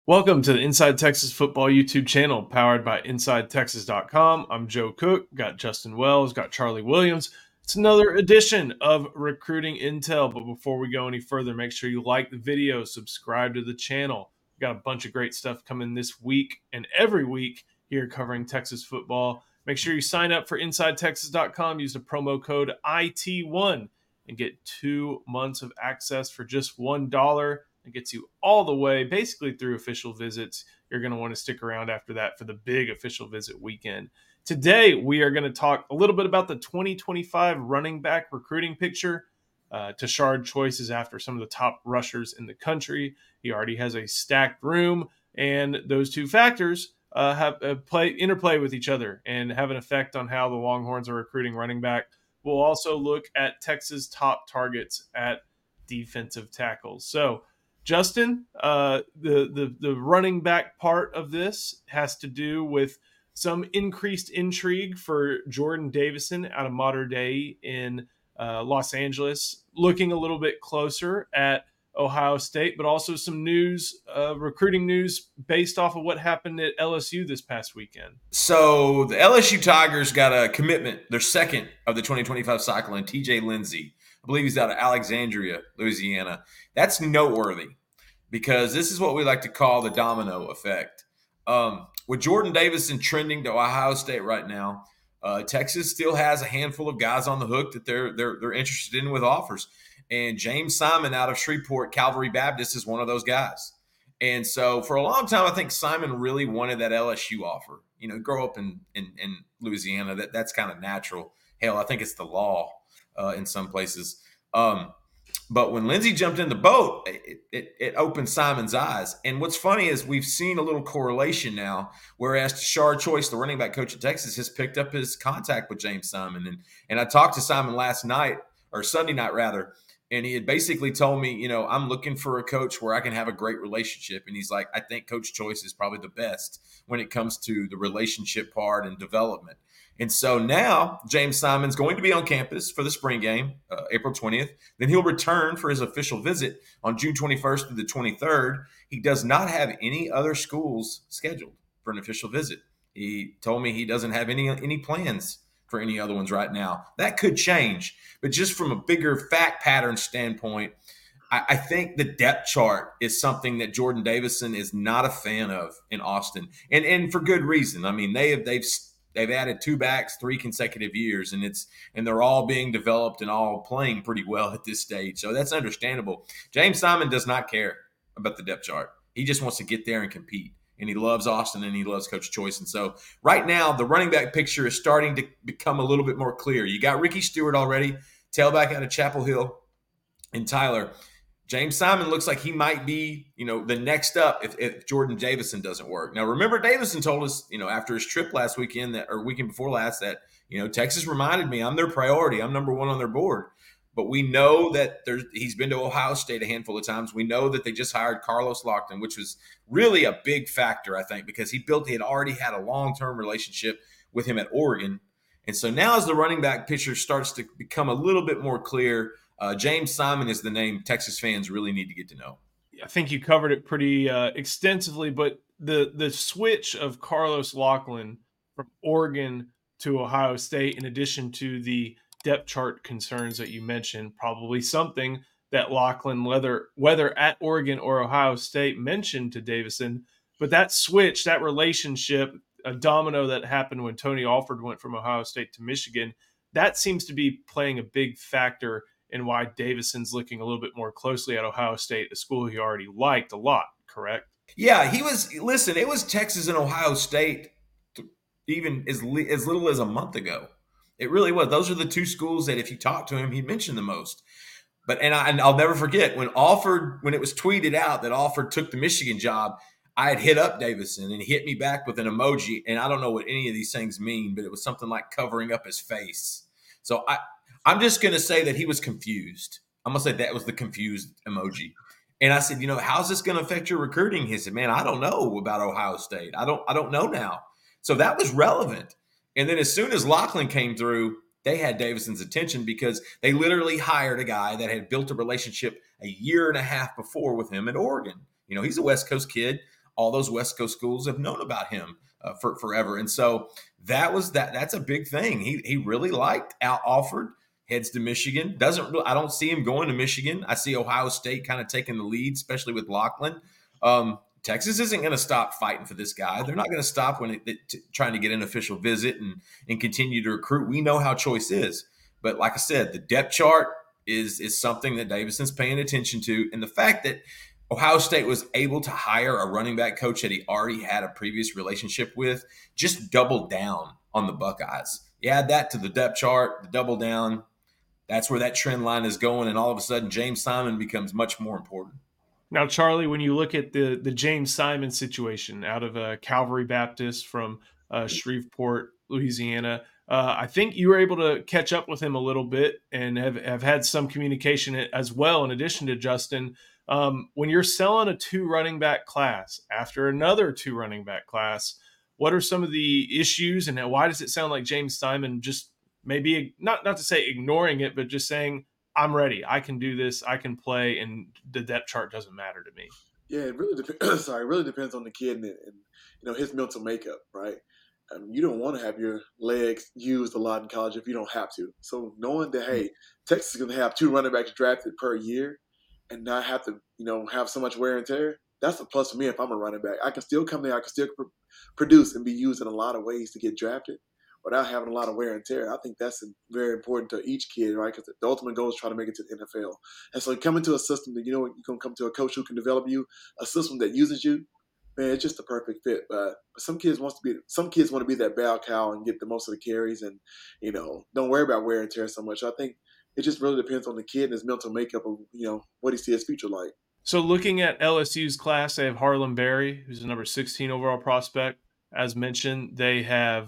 Welcome to the Inside Texas Football YouTube channel powered by InsideTexas.com. I'm Joe Cook, got Justin Wells, got Charlie Williams. It's another edition of Recruiting Intel. But before we go any further, make sure you like the video, subscribe to the channel. We've got a bunch of great stuff coming this week and every week here covering Texas football. Make sure you sign up for InsideTexas.com. Use the promo code IT1 and get 2 months of access for just $1. It gets you all the way basically through official visits. You're going to want to stick around after that for the big official visit weekend. Today, we are going to talk a little bit about the 2025 running back recruiting picture. Tashard Choice is after some of the top rushers in the country. He already has a stacked room, and those two factors interplay with each other and have an effect on how the Longhorns are recruiting running back. We'll also look at Texas' top targets at defensive tackles. So, Justin, the running back part of this has to do with some increased intrigue for Jordan Davison out of Mater Dei in Los Angeles, looking a little bit closer at Ohio State, but also some news, recruiting news based off of what happened at LSU this past weekend. So the LSU Tigers got a commitment, their second of the 2025 cycle, in TJ Lindsey. I believe he's out of Alexandria, Louisiana. That's noteworthy because this is what we like to call the domino effect. With Jordan Davison trending to Ohio State right now, Texas still has a handful of guys on the hook that they're interested in with offers. And James Simon out of Shreveport Calvary Baptist is one of those guys. And so for a long time, I think Simon really wanted that LSU offer. You know, grow up in Louisiana, that's kind of natural. Hell, I think it's the law in some places. But when Lindsey jumped in the boat, it opened Simon's eyes. And what's funny is we've seen a little correlation now, whereas Tashard Choice, the running back coach at Texas, has picked up his contact with James Simon. And I talked to Simon last night, or Sunday night rather, and he had basically told me, you know, I'm looking for a coach where I can have a great relationship. And he's like, I think Coach Choice is probably the best when it comes to the relationship part and development. And so now James Simon's going to be on campus for the spring game, April 20th. Then he'll return for his official visit on June 21st to the 23rd. He does not have any other schools scheduled for an official visit. He told me he doesn't have any plans for any other ones right now. That could change. But just from a bigger fact pattern standpoint, I think the depth chart is something that Jordan Davison is not a fan of in Austin, and for good reason. I mean, they've added two backs 3 consecutive years, and they're all being developed and all playing pretty well at this stage. So that's understandable. James Simon does not care about the depth chart. He just wants to get there and compete. And he loves Austin and he loves Coach Choice. And so right now, the running back picture is starting to become a little bit more clear. You got Ricky Stewart already, tailback out of Chapel Hill, and Tyler. James Simon looks like he might be, you know, the next up if Jordan Davison doesn't work. Now, remember, Davison told us, you know, after his trip last weekend or weekend before last that, you know, Texas reminded me I'm their priority. I'm number one on their board. But we know that he's been to Ohio State a handful of times. We know that they just hired Carlos Lockton, which was really a big factor, I think, because he had already had a long-term relationship with him at Oregon. And so now as the running back picture starts to become a little bit more clear, James Simon is the name Texas fans really need to get to know. I think you covered it pretty extensively, but the switch of Carlos Lockton from Oregon to Ohio State, in addition to the depth chart concerns that you mentioned, probably something that Lockton, whether at Oregon or Ohio State, mentioned to Davison. But that switch, that relationship, a domino that happened when Tony Alford went from Ohio State to Michigan, that seems to be playing a big factor in why Davison's looking a little bit more closely at Ohio State, a school he already liked a lot, correct? Yeah, it was Texas and Ohio State even as little as a month ago. It really was. Those are the two schools that if you talk to him, he'd mention the most. But I'll never forget when it was tweeted out that Alford took the Michigan job, I had hit up Davison and he hit me back with an emoji. And I don't know what any of these things mean, but it was something like covering up his face. So I'm just going to say that he was confused. I'm going to say that was the confused emoji. And I said, you know, how's this going to affect your recruiting? He said, man, I don't know about Ohio State. I don't know now. So that was relevant. And then as soon as Lockton came through, they had Davison's attention because they literally hired a guy that had built a relationship a year and a half before with him at Oregon. You know, he's a West Coast kid. all those West Coast schools have known about him for forever. And so that's a big thing. He really liked Al Alford. Heads to Michigan. I don't see him going to Michigan. I see Ohio State kind of taking the lead, especially with Lachlan. Texas isn't going to stop fighting for this guy. They're not going to stop when trying to get an official visit and continue to recruit. We know how choice is. But like I said, the depth chart is something that Davison's paying attention to. And the fact that Ohio State was able to hire a running back coach that he already had a previous relationship with just doubled down on the Buckeyes. You add that to the depth chart, the double down. That's where that trend line is going, and all of a sudden, James Simon becomes much more important. Now, Charlie, when you look at the James Simon situation out of Calvary Baptist from Shreveport, Louisiana, I think you were able to catch up with him a little bit and have had some communication as well, in addition to Justin. When you're selling a 2 running back class after another 2 running back class, what are some of the issues, and why does it sound like James Simon just maybe not to say ignoring it, but just saying, I'm ready. I can do this. I can play, and the depth chart doesn't matter to me. Yeah, it really depends. It really depends on the kid and his mental makeup, right? You don't want to have your legs used a lot in college if you don't have to. So knowing that, hey, Texas is going to have 2 running backs drafted per year and not have to, have so much wear and tear, that's a plus for me if I'm a running back. I can still come there. I can still produce and be used in a lot of ways to get drafted without having a lot of wear and tear. I think that's very important to each kid, right? Because the ultimate goal is try to make it to the NFL. And so coming to a system that, you're going to come to a coach who can develop you, a system that uses you, man, it's just the perfect fit. But some kids want to be that bell cow and get the most of the carries and, don't worry about wear and tear so much. I think it just really depends on the kid and his mental makeup of, what he sees his future like. So looking at LSU's class, they have Harlem Berry, who's the number 16 overall prospect. As mentioned, they have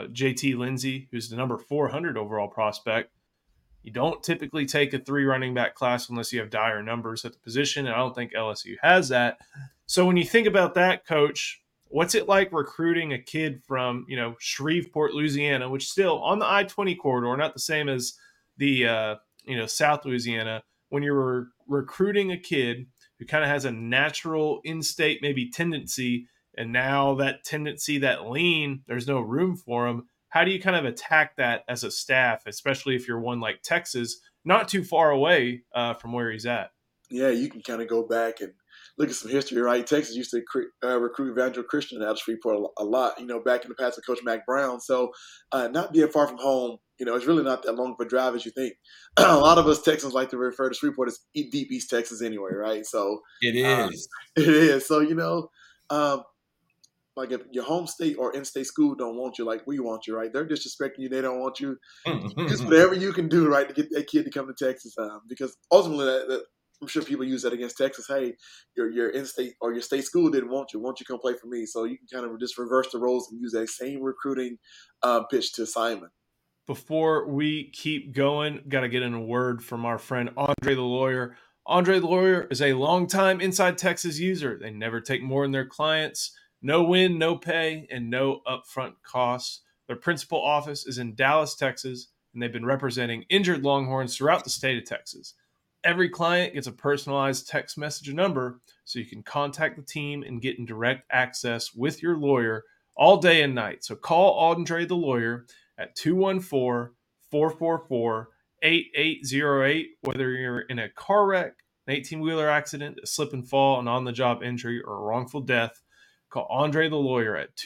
JT Lindsey, who's the number 400 overall prospect. You don't typically take a 3 running back class unless you have dire numbers at the position, and I don't think LSU has that. So when you think about that, Coach, what's it like recruiting a kid from, Shreveport, Louisiana, which still on the I-20 corridor, not the same as the, South Louisiana, when you're recruiting a kid who kind of has a natural in-state maybe tendency, and now that tendency, that lean, there's no room for him. How do you kind of attack that as a staff, especially if you're one like Texas, not too far away from where he's at? Yeah, you can kind of go back and look at some history, right? Texas used to recruit Evangel Christian out of Shreveport a lot, back in the past with Coach Mack Brown. So not being far from home, it's really not that long of a drive as you think. A lot of us Texans like to refer to Shreveport as deep East Texas anyway, right? So it is. It is. So, like if your home state or in-state school don't want you like we want you, right? They're disrespecting you. They don't want you. Just whatever you can do, right, to get that kid to come to Texas. Because ultimately, that I'm sure people use that against Texas. Hey, your in-state or your state school didn't want you. Won't you come play for me? So you can kind of just reverse the roles and use that same recruiting pitch to Simon. Before we keep going, got to get in a word from our friend Andre the Lawyer. Andre the Lawyer is a longtime Inside Texas user. They never take more than their clients. No win, no pay, and no upfront costs. Their principal office is in Dallas, Texas, and they've been representing injured Longhorns throughout the state of Texas. Every client gets a personalized text message number so you can contact the team and get in direct access with your lawyer all day and night. So call Andre the Lawyer at 214-444-8808, whether you're in a car wreck, an 18-wheeler accident, a slip and fall, an on-the-job injury, or a wrongful death. Call Andre the Lawyer at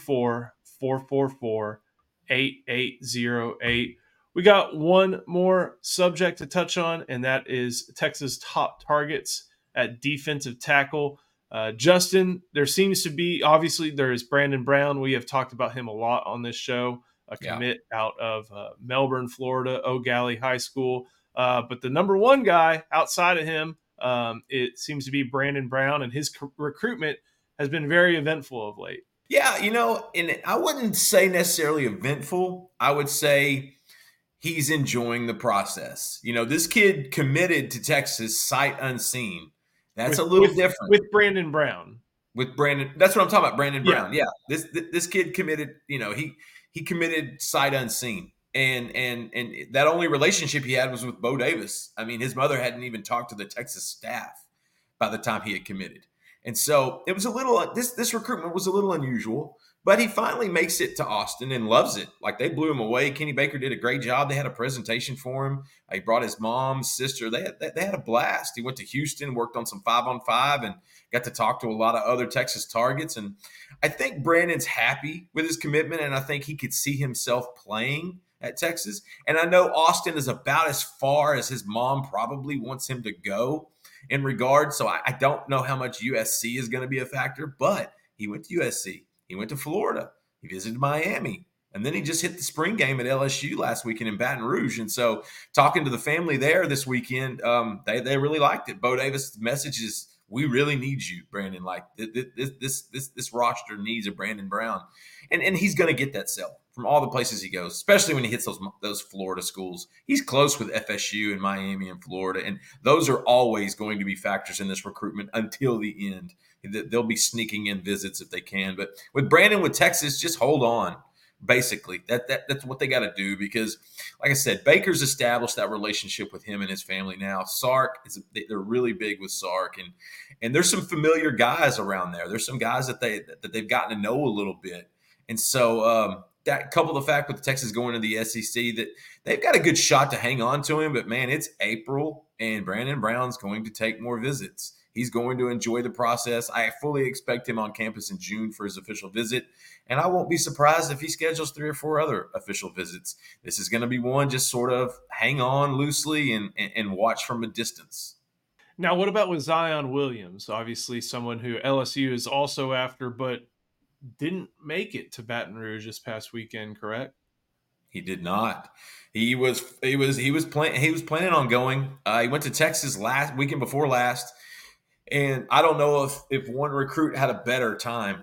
214-444-8808. We got one more subject to touch on, and that is Texas' top targets at defensive tackle. Justin, there seems to be, obviously, there is Brandon Brown. We have talked about him a lot on this show, a commit out of Melbourne, Florida, O'Galley High School. But the number one guy outside of him, it seems to be Brandon Brown, and his recruitment has been very eventful of late. Yeah, and I wouldn't say necessarily eventful. I would say he's enjoying the process. This kid committed to Texas sight unseen. That's a little different. With Brandon Brown. With Brandon, that's what I'm talking about, Brandon Brown. Yeah. This kid committed, he committed sight unseen. And that only relationship he had was with Bo Davis. I mean, his mother hadn't even talked to the Texas staff by the time he had committed. And so it was a little, this recruitment was a little unusual, but he finally makes it to Austin and loves it. Like, they blew him away. Kenny Baker did a great job. They had a presentation for him. He brought his mom, sister. They had a blast. He went to Houston, worked on some 5-on-5, and got to talk to a lot of other Texas targets. And I think Brandon's happy with his commitment, and I think he could see himself playing at Texas. And I know Austin is about as far as his mom probably wants him to go in regard. So I don't know how much USC is going to be a factor, but he went to USC. He went to Florida. He visited Miami. And then he just hit the spring game at LSU last weekend in Baton Rouge. And so talking to the family there this weekend, they really liked it. Bo Davis' message is, we really need you, Brandon. Like, this roster needs a Brandon Brown. And he's going to get that sell from all the places he goes, especially when he hits those Florida schools. He's close with FSU and Miami and Florida, and those are always going to be factors in this recruitment until the end. They'll be sneaking in visits if they can. But with Brandon, with Texas, just hold on. Basically, that's what they got to do, because, like I said, Baker's established that relationship with him and his family now. Sark, they're really big with Sark, and there's some familiar guys around there. There's some guys that they've gotten to know a little bit, and so that, coupled the fact with Texas going to the SEC, that they've got a good shot to hang on to him. But man, it's April, and Brandon Brown's going to take more visits. He's going to enjoy the process. I fully expect him on campus in June for his official visit, and I won't be surprised if he schedules 3 or 4 other official visits. This is going to be one just sort of hang on loosely and watch from a distance. Now, what about with Zion Williams? Obviously, someone who LSU is also after, but didn't make it to Baton Rouge this past weekend, correct? He did not. He was planning on going. He went to Texas weekend before last, and I don't know if one recruit had a better time,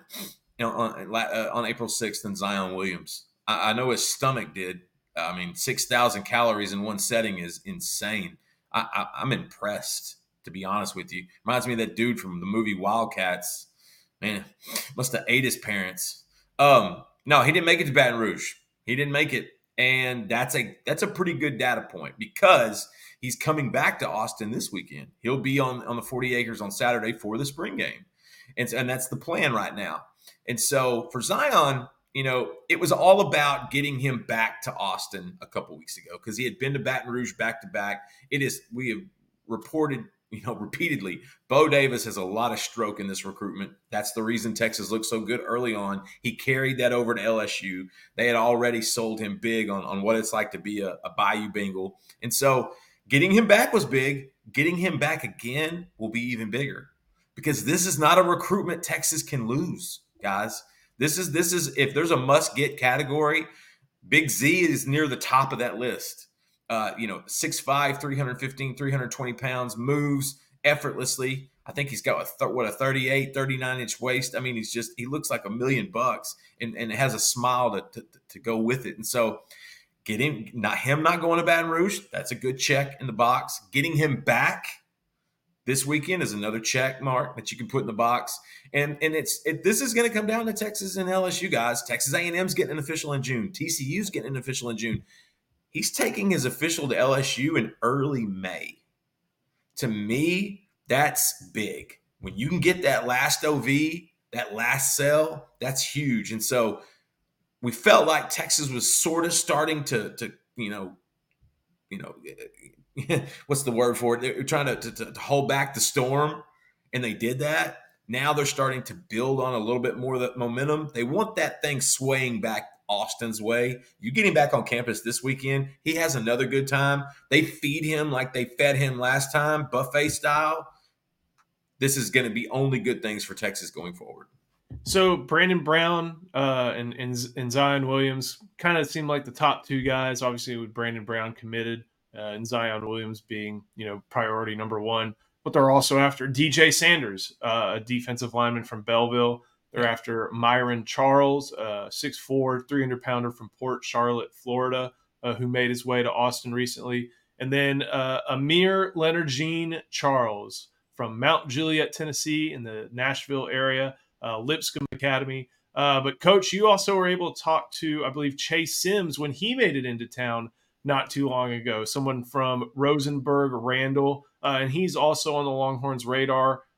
on April 6th than Zion Williams. I know his stomach did. I mean, 6,000 calories in one setting is insane. I'm impressed, to be honest with you. Reminds me of that dude from the movie Wildcats. Man, must have ate his parents. No, he didn't make it to Baton Rouge. He didn't make it, and that's a pretty good data point, because he's coming back to Austin this weekend. He'll be on the 40 acres on Saturday for the spring game, and that's the plan right now. And so for Zion, it was all about getting him back to Austin a couple weeks ago, because he had been to Baton Rouge back to back. We have reported, repeatedly, Bo Davis has a lot of stroke in this recruitment. That's the reason Texas looked so good early on. He carried that over to LSU. They had already sold him big on what it's like to be a Bayou Bengal. And so getting him back was big. Getting him back again will be even bigger, because this is not a recruitment Texas can lose, guys. This is if there's a must-get category, Big Z is near the top of that list. 6'5", 315, 320 pounds, moves effortlessly. I think he's got a 38, 39-inch waist. I mean, he looks like $1 million, and has a smile to go with it. And so not going to Baton Rouge, that's a good check in the box. Getting him back this weekend is another check mark that you can put in the box. And this is going to come down to Texas and LSU, guys. Texas A&M's getting an official in June. TCU's getting an official in June. He's taking his official to LSU in early May. To me, that's big. When you can get that last OV, that last sell, that's huge. And so we felt like Texas was sort of starting to what's the word for it? They're trying to hold back the storm, and they did that. Now they're starting to build on a little bit more of that momentum. They want that thing swaying back Austin's way. You get him back on campus this weekend, he has another good time. They feed him like they fed him last time, buffet style. This is going to be only good things for Texas going forward. So Brandon Brown and Zion Williams kind of seem like the top 2 guys, obviously with Brandon Brown committed and Zion Williams being, priority number 1. But they're also after DJ Sanders, a defensive lineman from Belleville. They're after Myron Charles, 6'4", 300-pounder from Port Charlotte, Florida, who made his way to Austin recently. And then Amir Leonard-Jean Charles from Mount Juliet, Tennessee, in the Nashville area, Lipscomb Academy. But, Coach, you also were able to talk to, I believe, Chase Sims when he made it into town not too long ago, someone from Rosenberg, Randall, and he's also on the Longhorns' radar.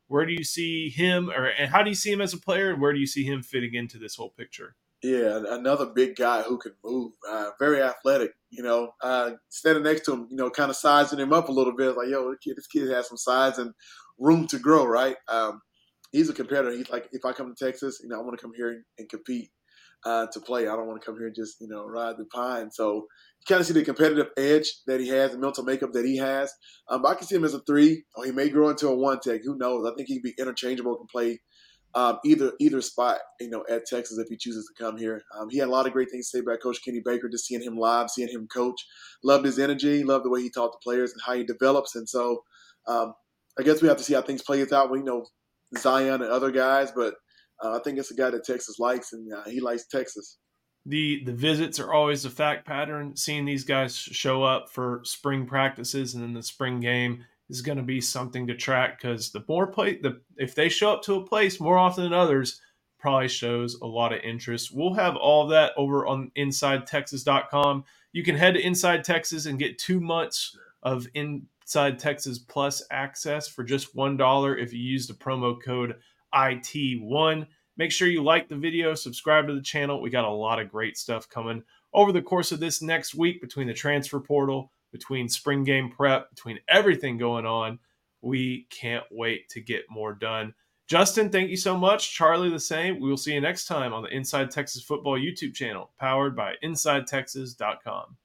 Where do you see him, and how do you see him as a player, and where do you see him fitting into this whole picture? Yeah, another big guy who can move, very athletic. Standing next to him, kind of sizing him up a little bit, like, yo, this kid has some size and room to grow, right? He's a competitor. He's like, if I come to Texas, I want to come here and compete to play. I don't want to come here and just, ride the pine. So you kind of see the competitive edge that he has, the mental makeup that he has. But I can see him as a 3, or he may grow into a 1 tech. Who knows? I think he can be interchangeable, can play either spot, at Texas if he chooses to come here. He had a lot of great things to say about Coach Kenny Baker. Just seeing him live, seeing him coach, loved his energy, loved the way he talked to players and how he develops. And so, I guess we have to see how things play out. We know Zion and other guys, but I think it's a guy that Texas likes, and he likes Texas. The visits are always a fact pattern. Seeing these guys show up for spring practices and then the spring game is going to be something to track, because if they show up to a place more often than others, probably shows a lot of interest. We'll have all of that over on InsideTexas.com. You can head to Inside Texas and get 2 months of Inside Texas Plus access for just $1 if you use the promo code IT1. Make sure you like the video, subscribe to the channel. We got a lot of great stuff coming over the course of this next week, between the transfer portal, between spring game prep, between everything going on. We can't wait to get more done. Justin, thank you so much. Charlie, the same. We will see you next time on the Inside Texas Football YouTube channel, powered by InsideTexas.com.